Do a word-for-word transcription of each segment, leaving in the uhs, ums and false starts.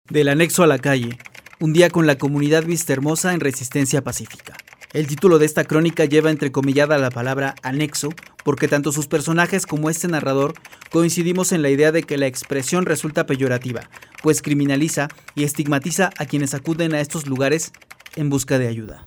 Del anexo a la calle, un día con la comunidad Vistahermosa en resistencia pacífica. El título de esta crónica lleva entrecomillada la palabra anexo, porque tanto sus personajes como este narrador coincidimos en la idea de que la expresión resulta peyorativa, pues criminaliza y estigmatiza a quienes acuden a estos lugares en busca de ayuda.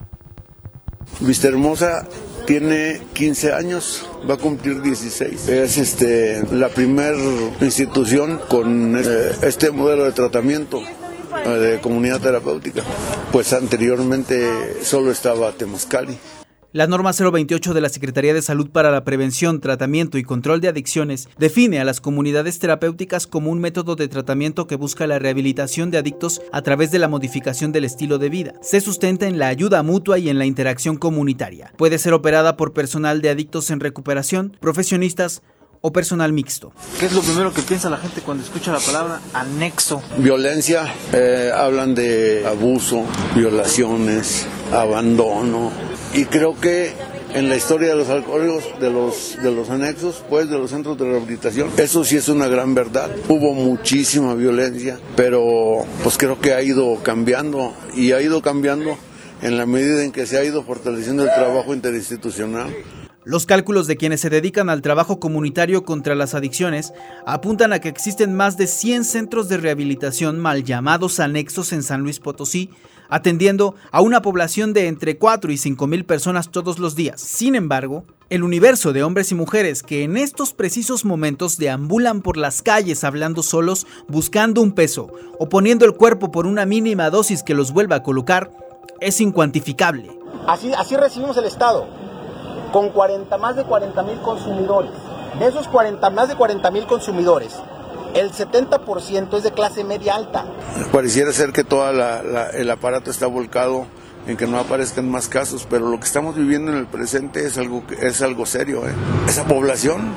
Vistahermosa tiene quince años, va a cumplir dieciséis. Es este, la primera institución con eh, este modelo de tratamiento eh, de comunidad terapéutica. Pues anteriormente solo estaba Temazcali. La norma cero veintiocho de la Secretaría de Salud para la Prevención, Tratamiento y Control de Adicciones define a las comunidades terapéuticas como un método de tratamiento que busca la rehabilitación de adictos a través de la modificación del estilo de vida. Se sustenta en la ayuda mutua y en la interacción comunitaria. Puede ser operada por personal de adictos en recuperación, profesionistas o personal mixto. ¿Qué es lo primero que piensa la gente cuando escucha la palabra anexo? Violencia, eh, hablan de abuso, violaciones, abandono. Y creo que en la historia de los alcohólicos, de los, de los anexos, pues de los centros de rehabilitación, eso sí es una gran verdad. Hubo muchísima violencia, pero pues creo que ha ido cambiando y ha ido cambiando en la medida en que se ha ido fortaleciendo el trabajo interinstitucional. Los cálculos de quienes se dedican al trabajo comunitario contra las adicciones apuntan a que existen más de cien centros de rehabilitación mal llamados anexos en San Luis Potosí, atendiendo a una población de entre cuatro y cinco mil personas todos los días. Sin embargo, el universo de hombres y mujeres que en estos precisos momentos deambulan por las calles hablando solos, buscando un peso o poniendo el cuerpo por una mínima dosis que los vuelva a colocar, es incuantificable. Así, así recibimos el Estado, con cuarenta, más de cuarenta mil consumidores. De esos cuarenta, más de cuarenta mil consumidores, el setenta por ciento es de clase media alta. Pareciera ser que todo el aparato está volcado en que no aparezcan más casos, pero lo que estamos viviendo en el presente es algo, es algo serio. ¿eh? Esa población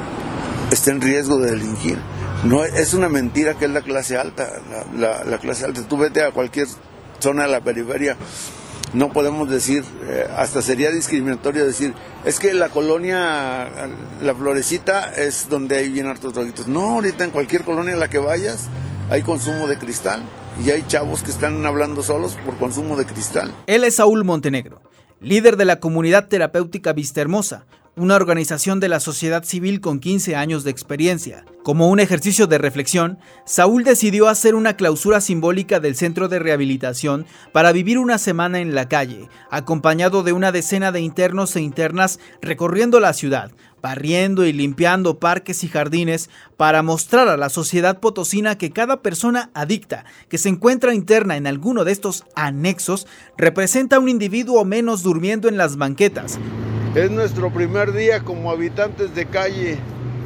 está en riesgo de delinquir. No, es una mentira que es la clase alta, la, la, la clase alta. Tú vete a cualquier zona de la periferia. No podemos decir, eh, hasta sería discriminatorio decir, es que la colonia, la Florecita es donde hay bien hartos droguitos. No, ahorita en cualquier colonia a la que vayas hay consumo de cristal y hay chavos que están hablando solos por consumo de cristal. Él es Saúl Montenegro, líder de la comunidad terapéutica Vistahermosa, una organización de la sociedad civil con quince años de experiencia. Como un ejercicio de reflexión, Saúl decidió hacer una clausura simbólica del centro de rehabilitación para vivir una semana en la calle, acompañado de una decena de internos e internas recorriendo la ciudad, barriendo y limpiando parques y jardines para mostrar a la sociedad potosina que cada persona adicta que se encuentra interna en alguno de estos anexos representa un individuo menos durmiendo en las banquetas. Es nuestro primer día como habitantes de calle.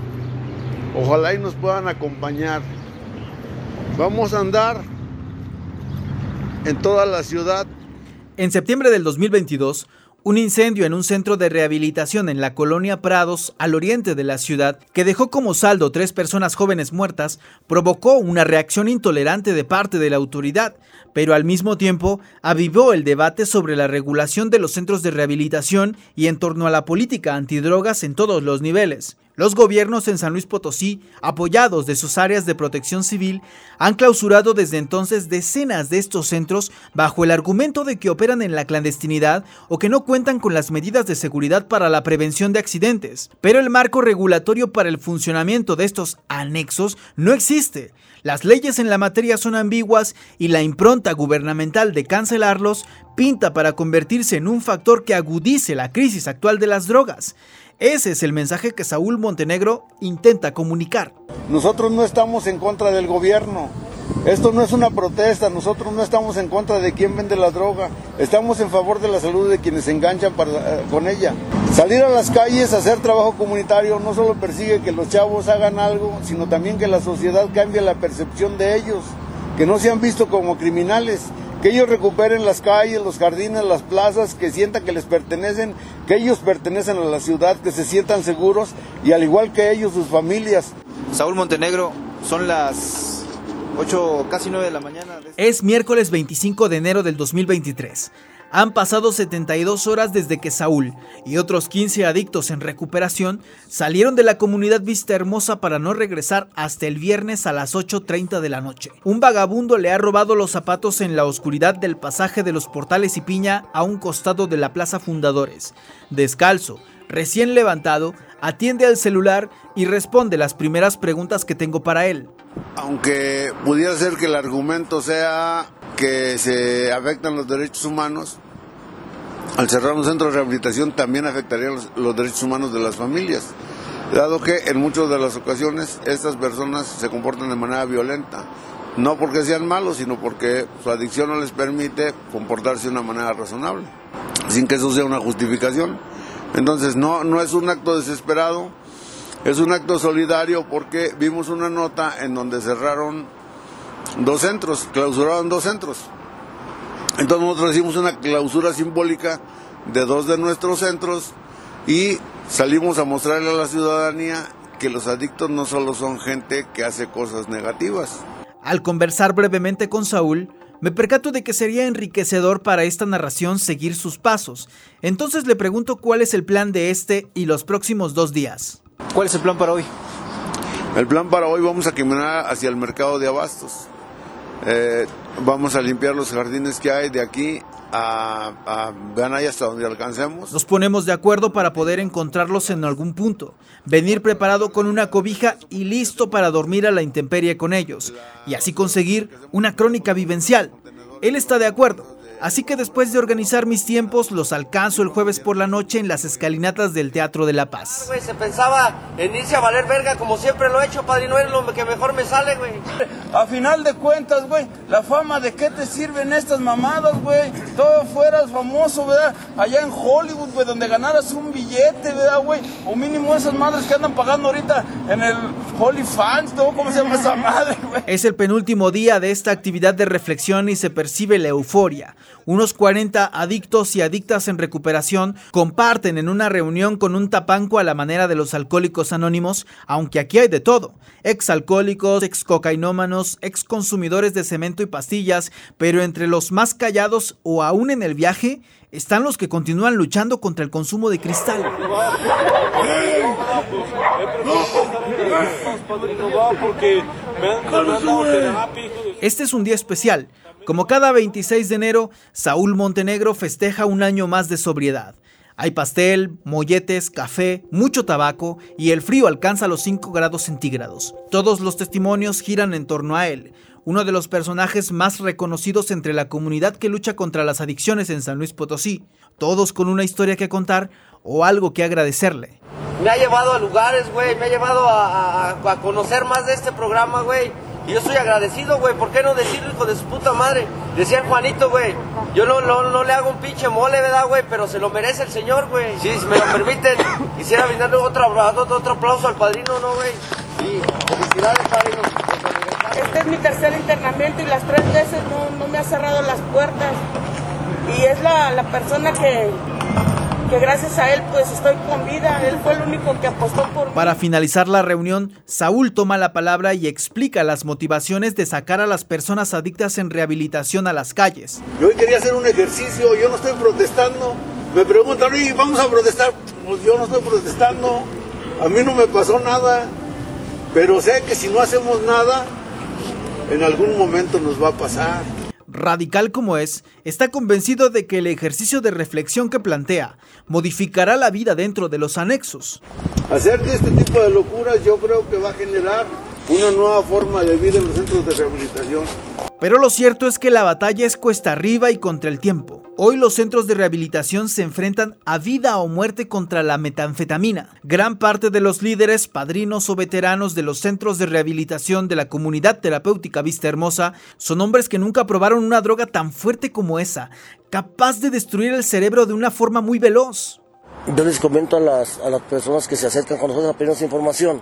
Ojalá y nos puedan acompañar. Vamos a andar en toda la ciudad. En septiembre del dos mil veintidós, un incendio en un centro de rehabilitación en la colonia Prados, al oriente de la ciudad, que dejó como saldo tres personas jóvenes muertas, provocó una reacción intolerante de parte de la autoridad, pero al mismo tiempo avivó el debate sobre la regulación de los centros de rehabilitación y en torno a la política antidrogas en todos los niveles. Los gobiernos en San Luis Potosí, apoyados de sus áreas de protección civil, han clausurado desde entonces decenas de estos centros bajo el argumento de que operan en la clandestinidad o que no cuentan con las medidas de seguridad para la prevención de accidentes. Pero el marco regulatorio para el funcionamiento de estos anexos no existe. Las leyes en la materia son ambiguas y la impronta gubernamental de cancelarlos pinta para convertirse en un factor que agudice la crisis actual de las drogas. Ese es el mensaje que Saúl Montenegro intenta comunicar. Nosotros no estamos en contra del gobierno. Esto no es una protesta. Nosotros no estamos en contra de quien vende la droga. Estamos en favor de la salud de quienes se enganchan para, uh, con ella. Salir a las calles a hacer trabajo comunitario no solo persigue que los chavos hagan algo, sino también que la sociedad cambie la percepción de ellos, que no sean vistos como criminales, que ellos recuperen las calles, los jardines, las plazas, que sientan que les pertenecen, que ellos pertenecen a la ciudad, que se sientan seguros y al igual que ellos, sus familias. Saúl Montenegro, son las ocho, casi nueve de la mañana. De... Es miércoles veinticinco de enero del dos mil veintitrés. Han pasado setenta y dos horas desde que Saúl y otros quince adictos en recuperación salieron de la comunidad Vista Hermosa para no regresar hasta el viernes a las ocho treinta de la noche. Un vagabundo le ha robado los zapatos en la oscuridad del pasaje de los Portales y Piña a un costado de la Plaza Fundadores. Descalzo, recién levantado, atiende al celular y responde las primeras preguntas que tengo para él. Aunque pudiera ser que el argumento sea que se afectan los derechos humanos, al cerrar un centro de rehabilitación también afectaría los, los derechos humanos de las familias, dado que en muchas de las ocasiones estas personas se comportan de manera violenta, no porque sean malos, sino porque su adicción no les permite comportarse de una manera razonable, sin que eso sea una justificación. Entonces no, no es un acto desesperado, es un acto solidario, porque vimos una nota en donde cerraron dos centros, clausuraron dos centros. Entonces nosotros hicimos una clausura simbólica de dos de nuestros centros y salimos a mostrarle a la ciudadanía que los adictos no solo son gente que hace cosas negativas. Al conversar brevemente con Saúl, me percato de que sería enriquecedor para esta narración seguir sus pasos. Entonces le pregunto cuál es el plan de este y los próximos dos días. ¿Cuál es el plan para hoy? El plan para hoy: vamos a caminar hacia el mercado de abastos. Eh, vamos a limpiar los jardines que hay de aquí a, a vean ahí hasta donde alcancemos. Nos ponemos de acuerdo para poder encontrarlos en algún punto, venir preparado con una cobija y listo para dormir a la intemperie con ellos, y así conseguir una crónica vivencial. Él está de acuerdo, así que después de organizar mis tiempos, los alcanzo el jueves por la noche en las escalinatas del Teatro de la Paz. Güey, se pensaba en irse a valer verga como siempre lo he hecho, padrino, es lo que mejor me sale, güey. A final de cuentas, güey, la fama, ¿de qué te sirven estas mamadas, güey? Todo fueras famoso, ¿verdad? Allá en Hollywood, güey, donde ganaras un billete, ¿verdad, güey? O mínimo esas madres que andan pagando ahorita en el OnlyFans, ¿no? ¿Cómo se llama esa madre, güey? Es el penúltimo día de esta actividad de reflexión y se percibe la euforia. Unos cuarenta adictos y adictas en recuperación comparten en una reunión con un tapanco a la manera de los Alcohólicos Anónimos, aunque aquí hay de todo: exalcohólicos, excocainómanos, exconsumidores de cemento y pastillas, pero entre los más callados o aún en el viaje están los que continúan luchando contra el consumo de cristal. Este es un día especial. Como cada veintiséis de enero, Saúl Montenegro festeja un año más de sobriedad. Hay pastel, molletes, café, mucho tabaco y el frío alcanza los cinco grados centígrados. Todos los testimonios giran en torno a él, uno de los personajes más reconocidos entre la comunidad que lucha contra las adicciones en San Luis Potosí, todos con una historia que contar o algo que agradecerle. Me ha llevado a lugares, güey, me ha llevado a, a, a conocer más de este programa, güey. Y yo estoy agradecido, güey, ¿por qué no decirlo, hijo de su puta madre? Decía Juanito, güey, yo no, no, no le hago un pinche mole, ¿verdad, güey? Pero se lo merece el señor, güey. Sí, si me lo permiten, quisiera brindarle otro, otro, otro aplauso al padrino, ¿no, güey? Y felicidades, padrino. Este es mi tercer internamiento y las tres veces no, no me ha cerrado las puertas. Y es la, la persona que... que gracias a él pues estoy con vida. Él fue el único que apostó por mí. Para finalizar la reunión, Saúl toma la palabra y explica las motivaciones de sacar a las personas adictas en rehabilitación a las calles. Yo hoy quería hacer un ejercicio, yo no estoy protestando. Me preguntan, oye, ¿vamos a protestar? Pues yo no estoy protestando, a mí no me pasó nada, pero sé que si no hacemos nada, en algún momento nos va a pasar. Radical como es, está convencido de que el ejercicio de reflexión que plantea modificará la vida dentro de los anexos. Hacer de este tipo de locuras yo creo que va a generar una nueva forma de vida en los centros de rehabilitación. Pero lo cierto es que la batalla es cuesta arriba y contra el tiempo. Hoy los centros de rehabilitación se enfrentan a vida o muerte contra la metanfetamina. Gran parte de los líderes, padrinos o veteranos de los centros de rehabilitación de la comunidad terapéutica Vista Hermosa son hombres que nunca probaron una droga tan fuerte como esa, capaz de destruir el cerebro de una forma muy veloz. Yo les comento a las, a las personas que se acercan con nosotros a pedirnos información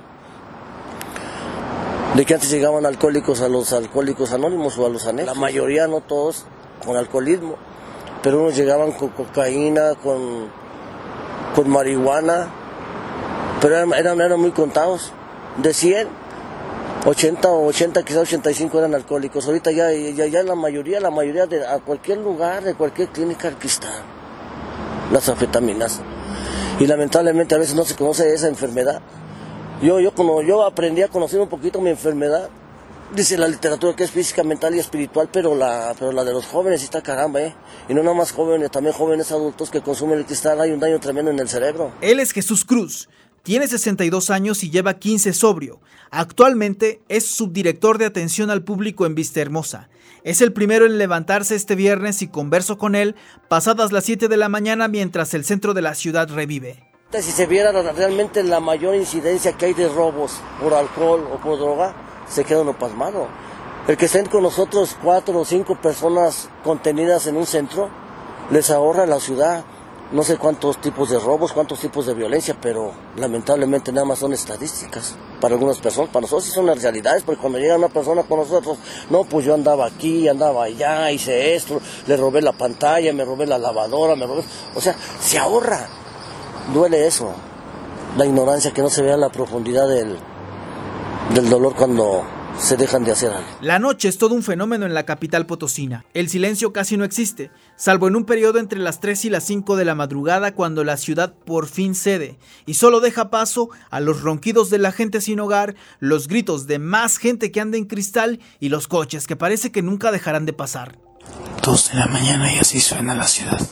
de que antes llegaban alcohólicos a los alcohólicos anónimos o a los anexos. La mayoría, no todos, con alcoholismo, pero unos llegaban con cocaína, con, con marihuana, pero eran, eran, eran muy contados. De cien, ochenta o ochenta, quizás ochenta y cinco eran alcohólicos. Ahorita ya, ya, ya la mayoría, la mayoría de a cualquier lugar, de cualquier clínica, aquí están las anfetaminas. Y lamentablemente a veces no se conoce esa enfermedad. Yo, yo, como yo aprendí a conocer un poquito mi enfermedad, dice la literatura que es física, mental y espiritual, pero la, pero la de los jóvenes sí está caramba, ¿eh? Y no nada más jóvenes, también jóvenes adultos que consumen el cristal, hay un daño tremendo en el cerebro. Él es Jesús Cruz, tiene sesenta y dos años y lleva quince sobrio. Actualmente es subdirector de atención al público en Vistahermosa. Es el primero en levantarse este viernes y converso con él pasadas las siete de la mañana mientras el centro de la ciudad revive. Si se viera realmente la mayor incidencia que hay de robos por alcohol o por droga, se queda uno pasmado. El que estén con nosotros cuatro o cinco personas contenidas en un centro, les ahorra a la ciudad no sé cuántos tipos de robos, cuántos tipos de violencia, pero lamentablemente nada más son estadísticas. Para algunas personas, para nosotros sí son las realidades, porque cuando llega una persona con nosotros, no, pues yo andaba aquí, andaba allá, hice esto, le robé la pantalla, me robé la lavadora, me robé... O sea, se ahorra. Duele eso, la ignorancia, que no se vea la profundidad del, del dolor cuando se dejan de hacer algo. La noche es todo un fenómeno en la capital potosina. El silencio casi no existe, salvo en un periodo entre las tres y las cinco de la madrugada, cuando la ciudad por fin cede y solo deja paso a los ronquidos de la gente sin hogar, los gritos de más gente que anda en cristal y los coches que parece que nunca dejarán de pasar. Dos de la mañana y así suena la ciudad.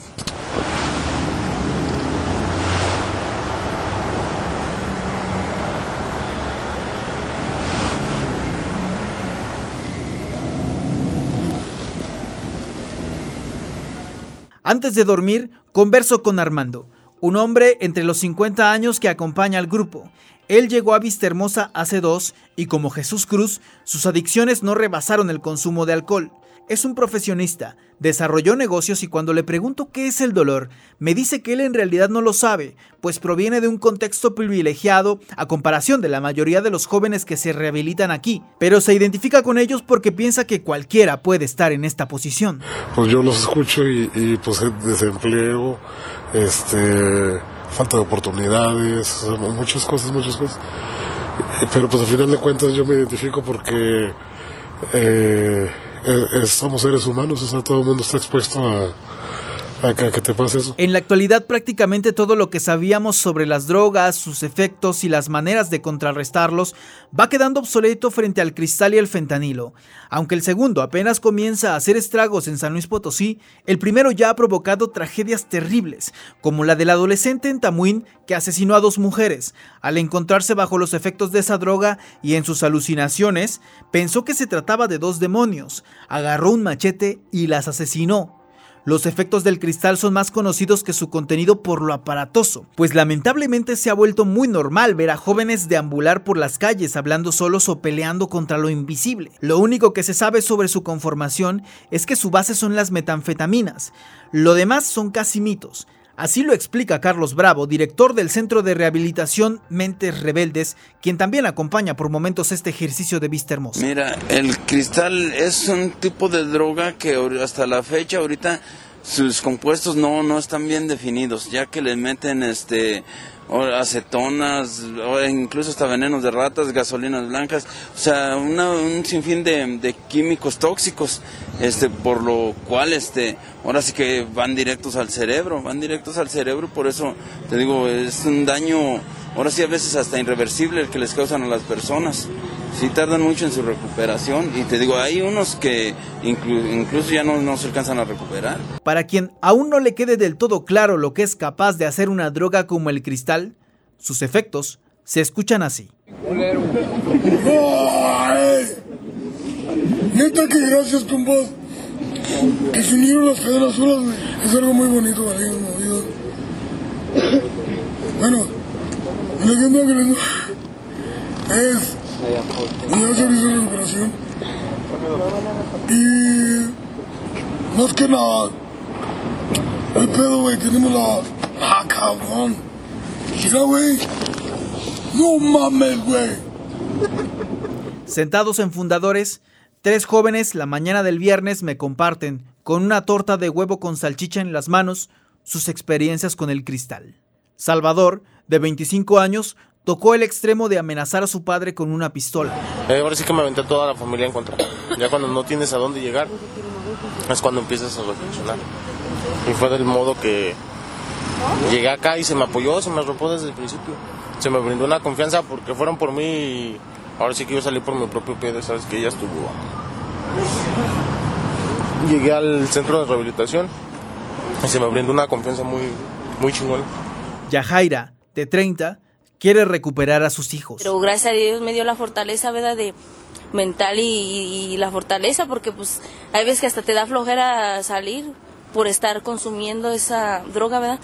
Antes de dormir, converso con Armando, un hombre entre los cincuenta años que acompaña al grupo. Él llegó a Vistahermosa hace dos y, como Jesús Cruz, sus adicciones no rebasaron el consumo de alcohol. Es un profesionista, desarrolló negocios y cuando le pregunto qué es el dolor, me dice que él en realidad no lo sabe, pues proviene de un contexto privilegiado a comparación de la mayoría de los jóvenes que se rehabilitan aquí, pero se identifica con ellos porque piensa que cualquiera puede estar en esta posición. Pues yo los escucho y, y pues desempleo, este, falta de oportunidades, muchas cosas, muchas cosas. Pero pues al final de cuentas yo me identifico porque... Eh, Eh, somos seres humanos, o sea, todo el mundo está expuesto a, a que, a que te pase eso. En la actualidad, prácticamente todo lo que sabíamos sobre las drogas, sus efectos y las maneras de contrarrestarlos va quedando obsoleto frente al cristal y el fentanilo. Aunque el segundo apenas comienza a hacer estragos en San Luis Potosí, el primero ya ha provocado tragedias terribles, como la del adolescente en Tamuín que asesinó a dos mujeres. Al encontrarse bajo los efectos de esa droga y en sus alucinaciones, pensó que se trataba de dos demonios, agarró un machete y las asesinó. Los efectos del cristal son más conocidos que su contenido por lo aparatoso, pues lamentablemente se ha vuelto muy normal ver a jóvenes deambular por las calles hablando solos o peleando contra lo invisible. Lo único que se sabe sobre su conformación es que su base son las metanfetaminas, lo demás son casi mitos. Así lo explica Carlos Bravo, director del Centro de Rehabilitación Mentes Rebeldes, quien también acompaña por momentos este ejercicio de Vistahermosa. Mira, el cristal es un tipo de droga que hasta la fecha ahorita sus compuestos no, no están bien definidos, ya que le meten este acetonas, o incluso hasta venenos de ratas, gasolinas blancas, o sea, una, un sinfín de, de químicos tóxicos, este, por lo cual, este, ahora sí que van directos al cerebro, van directos al cerebro, por eso te digo, es un daño, ahora sí a veces hasta irreversible el que les causan a las personas. Sí tardan mucho en su recuperación y te digo, hay unos que inclu- incluso ya no, no se alcanzan a recuperar. Para quien aún no le quede del todo claro lo que es capaz de hacer una droga como el cristal, sus efectos se escuchan así. ¡Ay! Neta que gracias, compa. Que se unieron las cadenas solas, güey. Es algo muy bonito, vale, movido. Bueno, la gente que les es ya servicio de recuperación y más que nada el pedo, güey, tenemos la ah cabrón, mira, güey, no mames, güey. Sentados en Fundadores, tres jóvenes la mañana del viernes me comparten, con una torta de huevo con salchicha en las manos, sus experiencias con el cristal. Salvador, de veinticinco años, tocó el extremo de amenazar a su padre con una pistola. Eh, ahora sí que me aventé toda la familia en contra. Ya cuando no tienes a dónde llegar, es cuando empiezas a reflexionar. Y fue del modo que llegué acá y se me apoyó, se me arropó desde el principio. Se me brindó una confianza porque fueron por mí y ahora sí que yo salí por mi propio pie, sabes que ella estuvo. Llegué al centro de rehabilitación y se me brindó una confianza muy, muy chingona. Yajaira, de treinta, quiere recuperar a sus hijos. Pero gracias a Dios me dio la fortaleza, ¿verdad?, de mental y, y, y la fortaleza, porque pues hay veces que hasta te da flojera salir por estar consumiendo esa droga, ¿verdad?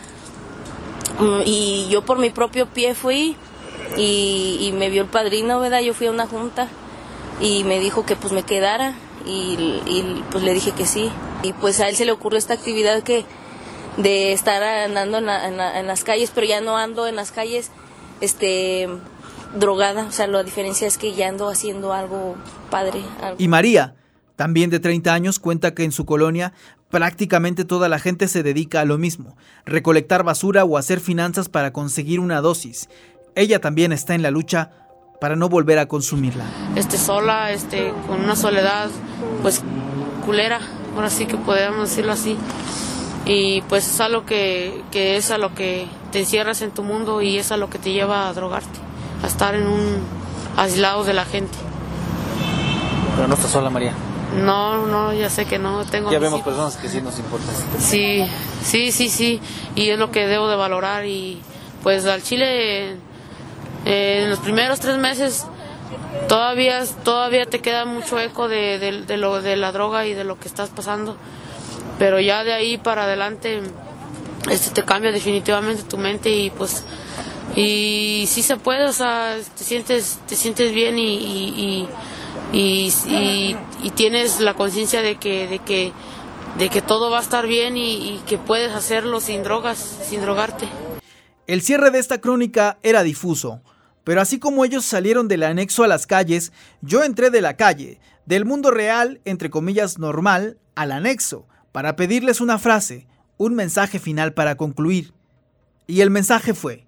Y yo por mi propio pie fui y, y me vio el padrino, ¿verdad? Yo fui a una junta y me dijo que pues me quedara y, y pues le dije que sí. Y pues a él se le ocurrió esta actividad que de estar andando en, la, en, la, en las calles, pero ya no ando en las calles este drogada, o sea, la diferencia es que ya ando haciendo algo padre. Algo. Y María, también de treinta años, cuenta que en su colonia prácticamente toda la gente se dedica a lo mismo, recolectar basura o hacer finanzas para conseguir una dosis. Ella también está en la lucha para no volver a consumirla. Este, sola, este, con una soledad, pues, culera, ahora sí que podemos decirlo así. Y pues es algo que, que es a lo que te encierras en tu mundo y es a lo que te lleva a drogarte, a estar en un aislado de la gente. Pero no estás sola, María. No, no, ya sé que no tengo. Ya vemos personas que sí nos importan. Sí, sí, sí, sí, y es lo que debo de valorar y pues al chile eh, en los primeros tres meses todavía, todavía te queda mucho eco de, de, de, lo, de la droga y de lo que estás pasando, pero ya de ahí para adelante este, te cambia definitivamente tu mente y pues y sí se puede, o sea, te sientes, te sientes bien y, y, y Y, y, y tienes la conciencia de que, de, que, de que todo va a estar bien y, y que puedes hacerlo sin drogas, sin drogarte. El cierre de esta crónica era difuso, pero así como ellos salieron del anexo a las calles, yo entré de la calle, del mundo real, entre comillas normal, al anexo, para pedirles una frase, un mensaje final para concluir. Y el mensaje fue: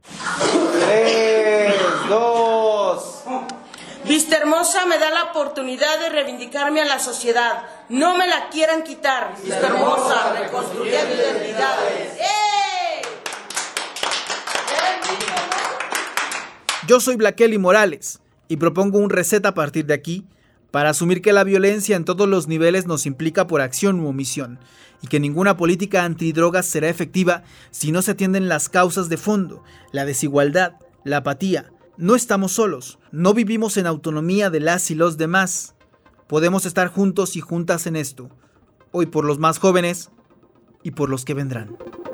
tres, dos... Vista Hermosa me da la oportunidad de reivindicarme a la sociedad. No me la quieran quitar. Vista Hermosa, reconstruyendo identidades. ¡Eh! Yo soy Blaquely Morales y propongo un reset a partir de aquí para asumir que la violencia en todos los niveles nos implica por acción u omisión y que ninguna política antidrogas será efectiva si no se atienden las causas de fondo, la desigualdad, la apatía. No estamos solos, no vivimos en autonomía de las y los demás. Podemos estar juntos y juntas en esto, hoy por los más jóvenes y por los que vendrán.